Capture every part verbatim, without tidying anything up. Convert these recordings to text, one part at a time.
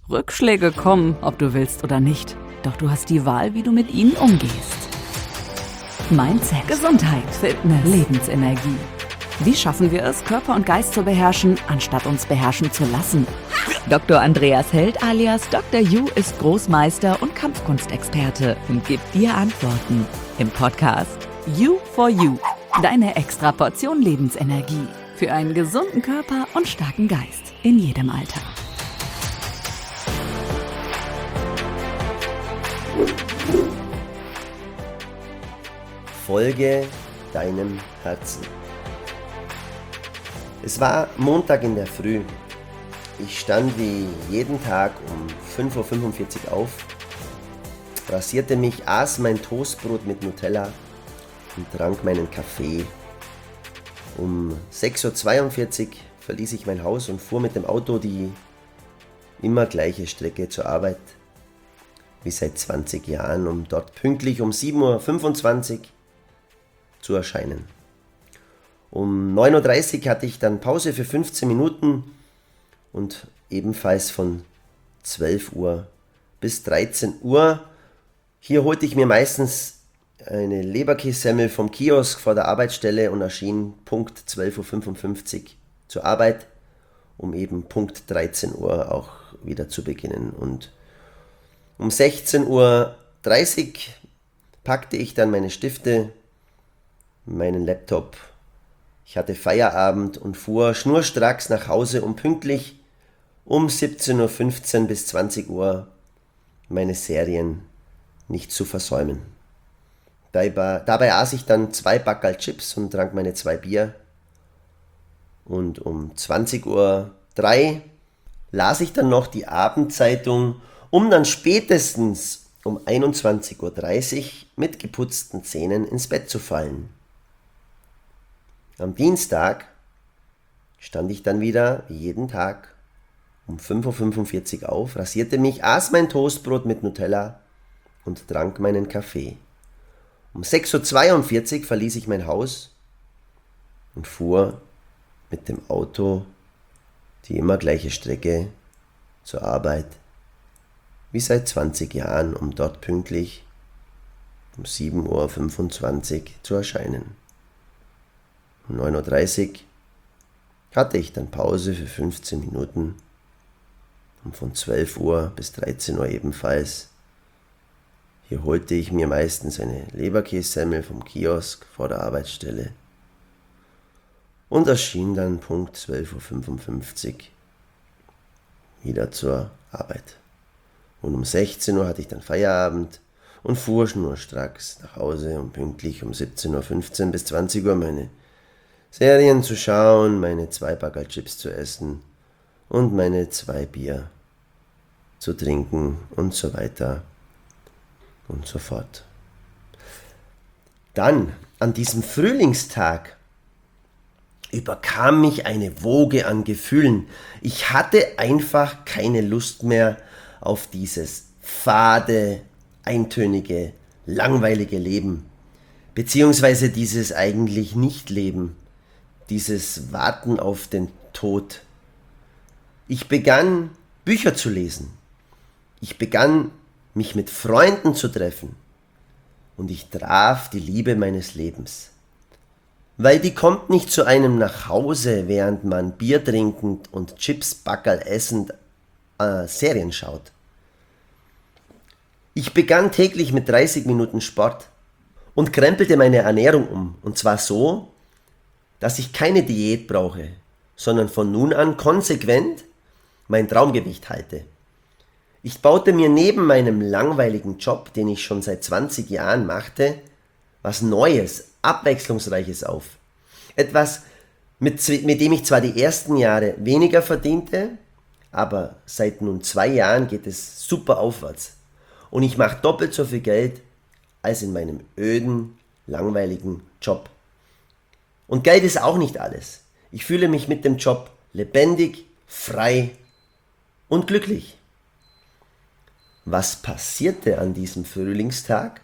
Rückschläge kommen, ob du willst oder nicht. Doch du hast die Wahl, wie du mit ihnen umgehst. Mindset, Gesundheit, Fitness, Lebensenergie. Wie schaffen wir es, Körper und Geist zu beherrschen, anstatt uns beherrschen zu lassen? Doktor Andreas Held alias Doktor Yu ist Großmeister und Kampfkunstexperte und gibt dir Antworten im Podcast You for You. Deine extra Portion Lebensenergie für einen gesunden Körper und starken Geist in jedem Alter. Folge deinem Herzen. Es war Montag in der Früh. Ich stand wie jeden Tag um fünf Uhr fünfundvierzig auf, rasierte mich, aß mein Toastbrot mit Nutella und trank meinen Kaffee. Um sechs Uhr zweiundvierzig verließ ich mein Haus und fuhr mit dem Auto die immer gleiche Strecke zur Arbeit, wie seit zwanzig Jahren, um dort pünktlich um sieben Uhr fünfundzwanzig zu erscheinen. Um neun Uhr dreißig hatte ich dann Pause für fünfzehn Minuten und ebenfalls von zwölf Uhr bis dreizehn Uhr. Hier holte ich mir meistens eine Leberkässemmel vom Kiosk vor der Arbeitsstelle und erschien Punkt zwölf Uhr fünfundfünfzig zur Arbeit, um eben Punkt dreizehn Uhr auch wieder zu beginnen. Und um sechzehn Uhr dreißig packte ich dann meine Stifte, meinen Laptop. Ich hatte Feierabend und fuhr schnurstracks nach Hause, um pünktlich um siebzehn Uhr fünfzehn bis zwanzig Uhr meine Serien nicht zu versäumen. Dabei, dabei aß ich dann zwei Backerl Chips und trank meine zwei Bier. Und um zwanzig Uhr drei las ich dann noch die Abendzeitung, um dann spätestens um einundzwanzig Uhr dreißig mit geputzten Zähnen ins Bett zu fallen. Am Dienstag stand ich dann wieder, wie jeden Tag, um fünf Uhr fünfundvierzig auf, rasierte mich, aß mein Toastbrot mit Nutella und trank meinen Kaffee. Um sechs Uhr zweiundvierzig verließ ich mein Haus und fuhr mit dem Auto die immer gleiche Strecke zur Arbeit, wie seit zwanzig Jahren, um dort pünktlich um sieben Uhr fünfundzwanzig zu erscheinen. Um neun Uhr dreißig hatte ich dann Pause für fünfzehn Minuten und von zwölf Uhr bis dreizehn Uhr ebenfalls. Hier holte ich mir meistens eine Leberkässemmel vom Kiosk vor der Arbeitsstelle und erschien dann Punkt zwölf Uhr fünfundfünfzig wieder zur Arbeit. Und um sechzehn Uhr hatte ich dann Feierabend und fuhr schnurstracks nach Hause, um pünktlich um siebzehn Uhr fünfzehn bis zwanzig Uhr meine Serien zu schauen, meine zwei Backerl Chips zu essen und meine zwei Bier zu trinken und so weiter und so fort. Dann, an diesem Frühlingstag, überkam mich eine Woge an Gefühlen. Ich hatte einfach keine Lust mehr auf dieses fade, eintönige, langweilige Leben, beziehungsweise dieses eigentlich Nicht-Leben, dieses Warten auf den Tod. Ich begann, Bücher zu lesen. Ich begann, mich mit Freunden zu treffen. Und ich traf die Liebe meines Lebens. Weil die kommt nicht zu einem nach Hause, während man Bier trinkend und Chips Backerl essend äh, Serien schaut. Ich begann täglich mit dreißig Minuten Sport und krempelte meine Ernährung um. Und zwar so, dass ich keine Diät brauche, sondern von nun an konsequent mein Traumgewicht halte. Ich baute mir neben meinem langweiligen Job, den ich schon seit zwanzig Jahren machte, was Neues, Abwechslungsreiches auf. Etwas, mit, mit dem ich zwar die ersten Jahre weniger verdiente, aber seit nun zwei Jahren geht es super aufwärts. Und ich mache doppelt so viel Geld als in meinem öden, langweiligen Job. Und Geld ist auch nicht alles. Ich fühle mich mit dem Job lebendig, frei und glücklich. Was passierte an diesem Frühlingstag?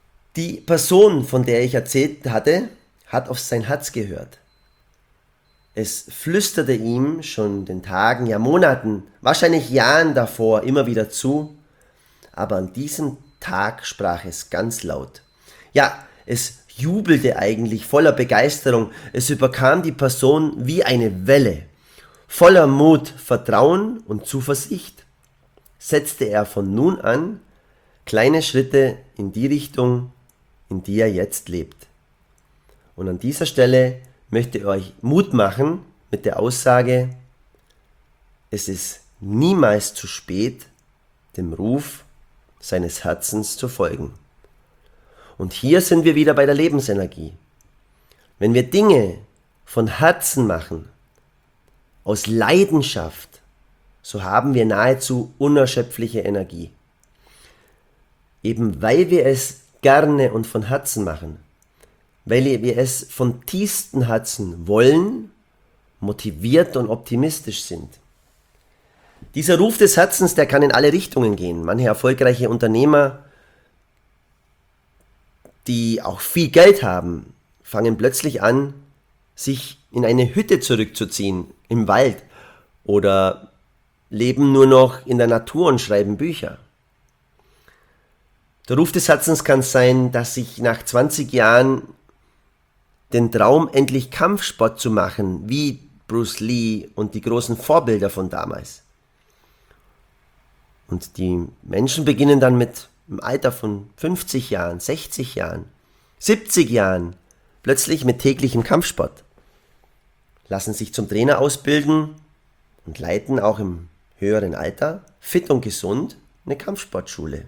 Die Person, von der ich erzählt hatte, hat auf sein Herz gehört. Es flüsterte ihm schon den Tagen, ja Monaten, wahrscheinlich Jahren davor immer wieder zu, aber an diesem Tag sprach es ganz laut. Ja, es jubelte eigentlich voller Begeisterung, es überkam die Person wie eine Welle. Voller Mut, Vertrauen und Zuversicht setzte er von nun an kleine Schritte in die Richtung, in die er jetzt lebt. Und an dieser Stelle möchte ich euch Mut machen mit der Aussage, es ist niemals zu spät, dem Ruf seines Herzens zu folgen. Und hier sind wir wieder bei der Lebensenergie. Wenn wir Dinge von Herzen machen, aus Leidenschaft, so haben wir nahezu unerschöpfliche Energie. Eben weil wir es gerne und von Herzen machen, weil wir es von tiefstem Herzen wollen, motiviert und optimistisch sind. Dieser Ruf des Herzens, der kann in alle Richtungen gehen. Manche erfolgreiche Unternehmer, die auch viel Geld haben, fangen plötzlich an, sich in eine Hütte zurückzuziehen, im Wald, oder leben nur noch in der Natur und schreiben Bücher. Der Ruf des Herzens kann sein, dass ich nach zwanzig Jahren den Traum, endlich Kampfsport zu machen, wie Bruce Lee und die großen Vorbilder von damals. Und die Menschen beginnen dann mit im Alter von fünfzig Jahren, sechzig Jahren, siebzig Jahren plötzlich mit täglichem Kampfsport, lassen sich zum Trainer ausbilden und leiten auch im höheren Alter, fit und gesund, eine Kampfsportschule.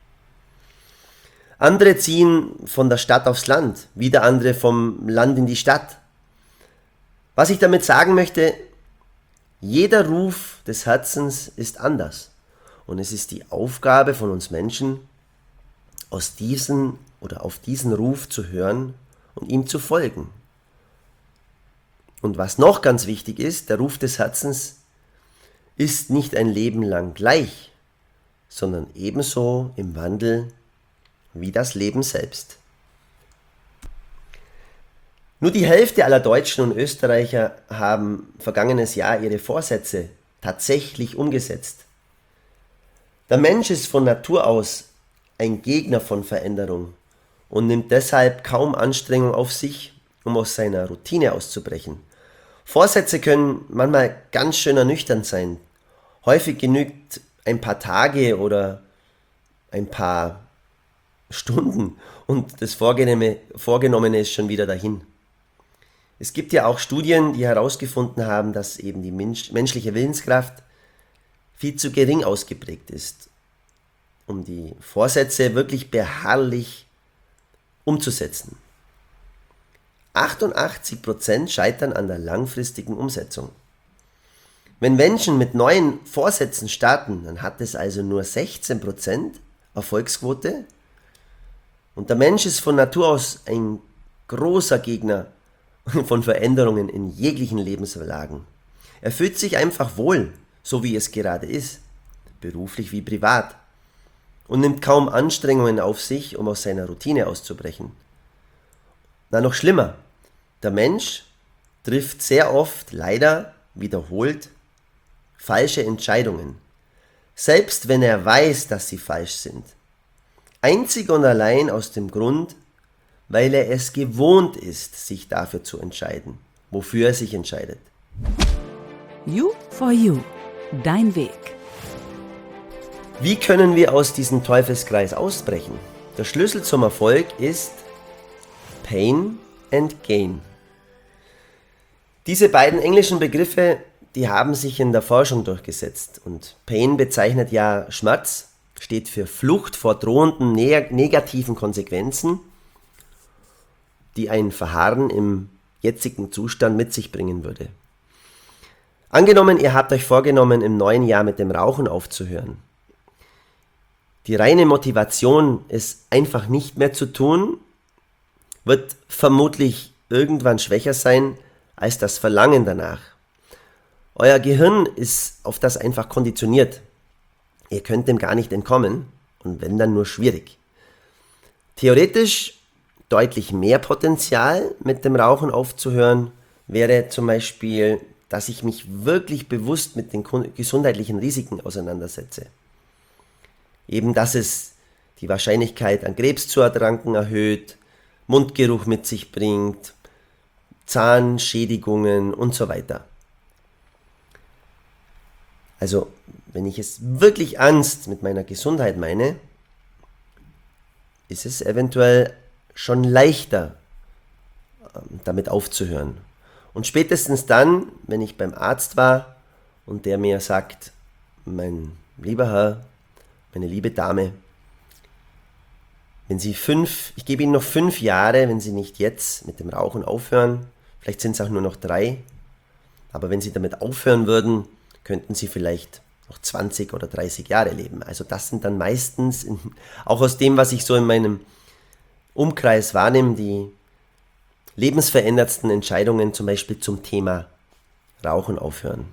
Andere ziehen von der Stadt aufs Land, wieder andere vom Land in die Stadt. Was ich damit sagen möchte, jeder Ruf des Herzens ist anders. Und es ist die Aufgabe von uns Menschen, aus diesen oder auf diesen Ruf zu hören und ihm zu folgen. Und was noch ganz wichtig ist, der Ruf des Herzens ist nicht ein Leben lang gleich, sondern ebenso im Wandel wie das Leben selbst. Nur die Hälfte aller Deutschen und Österreicher haben vergangenes Jahr ihre Vorsätze tatsächlich umgesetzt. Der Mensch ist von Natur aus ein Gegner von Veränderung und nimmt deshalb kaum Anstrengung auf sich, um aus seiner Routine auszubrechen. Vorsätze können manchmal ganz schön ernüchternd sein. Häufig genügt ein paar Tage oder ein paar Stunden und das Vorgenommene, Vorgenommene ist schon wieder dahin. Es gibt ja auch Studien, die herausgefunden haben, dass eben die Mensch, menschliche Willenskraft viel zu gering ausgeprägt ist, um die Vorsätze wirklich beharrlich umzusetzen. achtundachtzig Prozent scheitern an der langfristigen Umsetzung. Wenn Menschen mit neuen Vorsätzen starten, dann hat es also nur sechzehn Prozent Erfolgsquote. Und der Mensch ist von Natur aus ein großer Gegner von Veränderungen in jeglichen Lebenslagen. Er fühlt sich einfach wohl, so wie es gerade ist, beruflich wie privat, und nimmt kaum Anstrengungen auf sich, um aus seiner Routine auszubrechen. Na, noch schlimmer, der Mensch trifft sehr oft, leider wiederholt, falsche Entscheidungen, selbst wenn er weiß, dass sie falsch sind. Einzig und allein aus dem Grund, weil er es gewohnt ist, sich dafür zu entscheiden, wofür er sich entscheidet. You for You, dein Weg. Wie können wir aus diesem Teufelskreis ausbrechen? Der Schlüssel zum Erfolg ist Pain and Gain. Diese beiden englischen Begriffe, die haben sich in der Forschung durchgesetzt. Und Pain bezeichnet ja Schmerz, steht für Flucht vor drohenden neg- negativen Konsequenzen, die ein Verharren im jetzigen Zustand mit sich bringen würde. Angenommen, ihr habt euch vorgenommen, im neuen Jahr mit dem Rauchen aufzuhören. Die reine Motivation, es einfach nicht mehr zu tun, wird vermutlich irgendwann schwächer sein als das Verlangen danach. Euer Gehirn ist auf das einfach konditioniert. Ihr könnt dem gar nicht entkommen und wenn, dann nur schwierig. Theoretisch deutlich mehr Potenzial mit dem Rauchen aufzuhören, wäre zum Beispiel, dass ich mich wirklich bewusst mit den gesundheitlichen Risiken auseinandersetze. Eben, dass es die Wahrscheinlichkeit an Krebs zu erkranken erhöht, Mundgeruch mit sich bringt, Zahnschädigungen und so weiter. Also, wenn ich es wirklich ernst mit meiner Gesundheit meine, ist es eventuell schon leichter, damit aufzuhören. Und spätestens dann, wenn ich beim Arzt war und der mir sagt, mein lieber Herr, meine liebe Dame, wenn Sie fünf, ich gebe Ihnen noch fünf Jahre, wenn Sie nicht jetzt mit dem Rauchen aufhören, vielleicht sind es auch nur noch drei, aber wenn Sie damit aufhören würden, könnten Sie vielleicht noch zwanzig oder dreißig Jahre leben. Also das sind dann meistens, in, auch aus dem, was ich so in meinem Umkreis wahrnehme, die lebensveränderndsten Entscheidungen, zum Beispiel zum Thema Rauchen aufhören.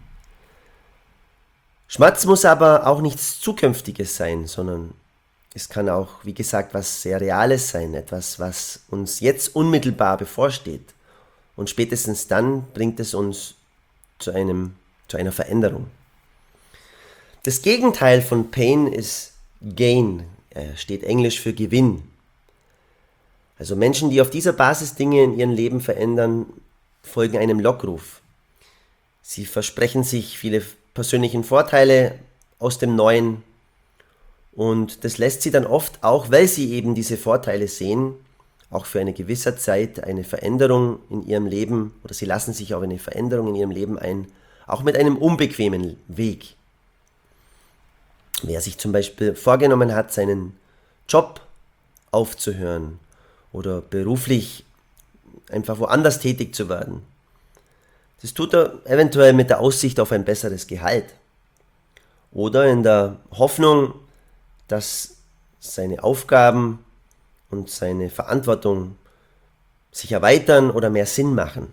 Schmerz muss aber auch nichts Zukünftiges sein, sondern es kann auch, wie gesagt, was sehr Reales sein, etwas, was uns jetzt unmittelbar bevorsteht. Und spätestens dann bringt es uns zu, einem, zu einer Veränderung. Das Gegenteil von Pain ist Gain, er steht englisch für Gewinn. Also Menschen, die auf dieser Basis Dinge in ihrem Leben verändern, folgen einem Lockruf. Sie versprechen sich viele persönliche Vorteile aus dem Neuen und das lässt sie dann oft auch, weil sie eben diese Vorteile sehen, auch für eine gewisse Zeit eine Veränderung in ihrem Leben oder sie lassen sich auf eine Veränderung in ihrem Leben ein, auch mit einem unbequemen Weg. Wer sich zum Beispiel vorgenommen hat, seinen Job aufzuhören oder beruflich einfach woanders tätig zu werden, das tut er eventuell mit der Aussicht auf ein besseres Gehalt oder in der Hoffnung, dass seine Aufgaben und seine Verantwortung sich erweitern oder mehr Sinn machen.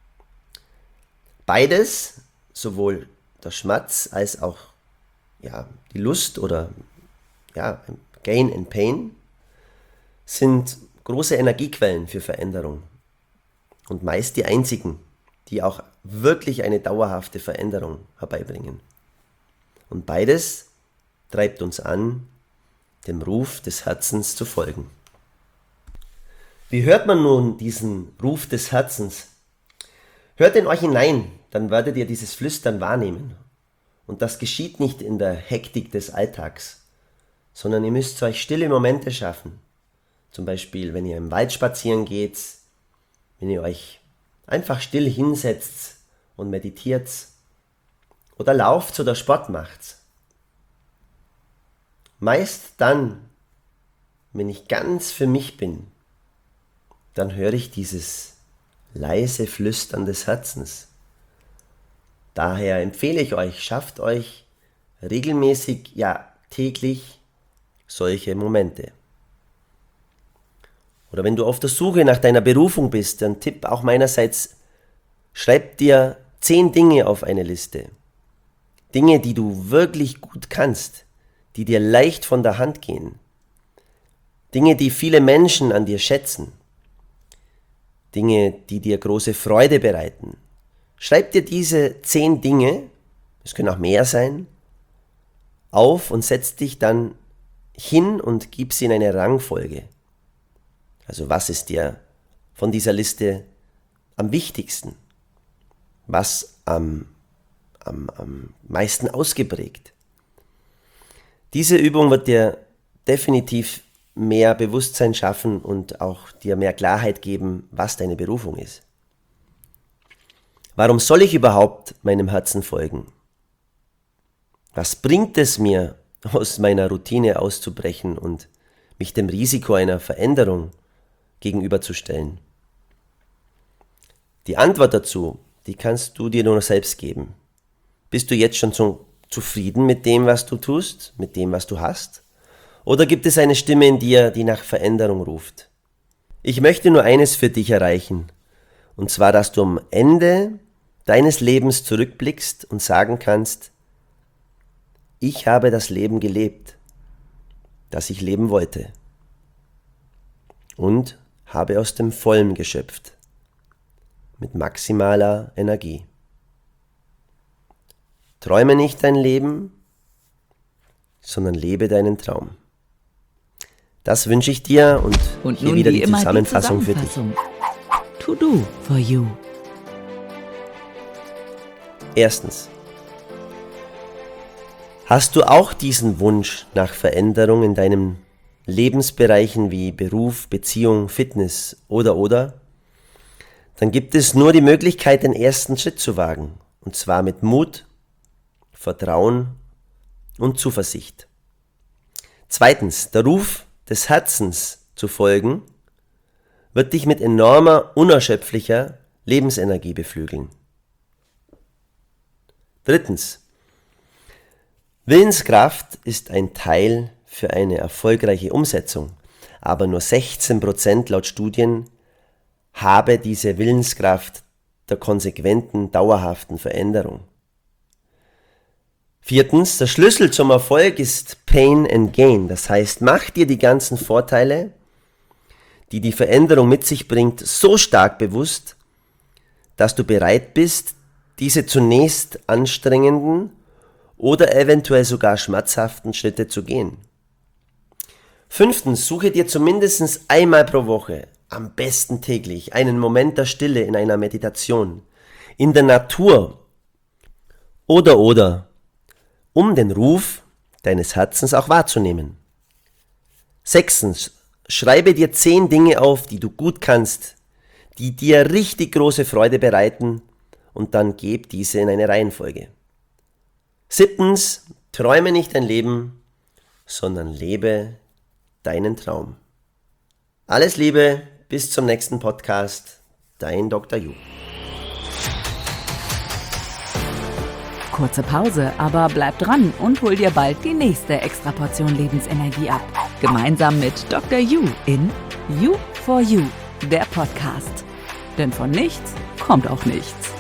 Beides, sowohl der Schmerz als auch ja, die Lust oder ja, Gain and Pain, sind große Energiequellen für Veränderung und meist die einzigen, die auch wirklich eine dauerhafte Veränderung herbeibringen. Und beides treibt uns an, dem Ruf des Herzens zu folgen. Wie hört man nun diesen Ruf des Herzens? Hört in euch hinein, dann werdet ihr dieses Flüstern wahrnehmen. Und das geschieht nicht in der Hektik des Alltags, sondern ihr müsst euch stille Momente schaffen. Zum Beispiel, wenn ihr im Wald spazieren geht, wenn ihr euch einfach still hinsetzt und meditiert oder lauft oder Sport macht. Meist dann, wenn ich ganz für mich bin, dann höre ich dieses leise Flüstern des Herzens. Daher empfehle ich euch, schafft euch regelmäßig, ja täglich, solche Momente. Oder wenn du auf der Suche nach deiner Berufung bist, dann Tipp auch meinerseits, schreib dir zehn Dinge auf eine Liste. Dinge, die du wirklich gut kannst, die dir leicht von der Hand gehen. Dinge, die viele Menschen an dir schätzen. Dinge, die dir große Freude bereiten. Schreib dir diese zehn Dinge, es können auch mehr sein, auf und setz dich dann hin und gib sie in eine Rangfolge. Also was ist dir von dieser Liste am wichtigsten? Was am, am, am meisten ausgeprägt? Diese Übung wird dir definitiv mehr Bewusstsein schaffen und auch dir mehr Klarheit geben, was deine Berufung ist. Warum soll ich überhaupt meinem Herzen folgen? Was bringt es mir, aus meiner Routine auszubrechen und mich dem Risiko einer Veränderung gegenüberzustellen? Die Antwort dazu, die kannst du dir nur selbst geben. Bist du jetzt schon so zufrieden mit dem, was du tust, mit dem, was du hast? Oder gibt es eine Stimme in dir, die nach Veränderung ruft? Ich möchte nur eines für dich erreichen, und zwar, dass du am Ende deines Lebens zurückblickst und sagen kannst, ich habe das Leben gelebt, das ich leben wollte, und habe aus dem Vollen geschöpft. mit maximaler Energie. Träume nicht dein Leben, sondern lebe deinen Traum. Das wünsche ich dir und, und hier nun wieder wie die immer Zusammenfassung, die Zusammenfassung für dich. To do for you. Erstens. Hast du auch diesen Wunsch nach Veränderung in deinen Lebensbereichen wie Beruf, Beziehung, Fitness oder oder? Dann gibt es nur die Möglichkeit, den ersten Schritt zu wagen. Und zwar mit Mut, Vertrauen und Zuversicht. Zweitens, der Ruf des Herzens zu folgen, wird dich mit enormer, unerschöpflicher Lebensenergie beflügeln. Drittens, Willenskraft ist ein Teil für eine erfolgreiche Umsetzung, aber nur sechzehn Prozent laut Studien habe diese Willenskraft der konsequenten, dauerhaften Veränderung. Viertens, der Schlüssel zum Erfolg ist Pain and Gain. Das heißt, mach dir die ganzen Vorteile, die die Veränderung mit sich bringt, so stark bewusst, dass du bereit bist, diese zunächst anstrengenden oder eventuell sogar schmerzhaften Schritte zu gehen. Fünftens, suche dir zumindest einmal pro Woche, am besten täglich, einen Moment der Stille in einer Meditation, in der Natur oder oder um den Ruf deines Herzens auch wahrzunehmen. Sechstens, schreibe dir zehn Dinge auf, die du gut kannst, die dir richtig große Freude bereiten und dann gib diese in eine Reihenfolge. Siebtens, träume nicht dein Leben, sondern lebe deinen Traum. Alles Liebe, bis zum nächsten Podcast, dein Doktor Ju. Kurze Pause, aber bleib dran und hol dir bald die nächste Extraportion Lebensenergie ab. Gemeinsam mit Doktor Ju in You for You, der Podcast. Denn von nichts kommt auch nichts.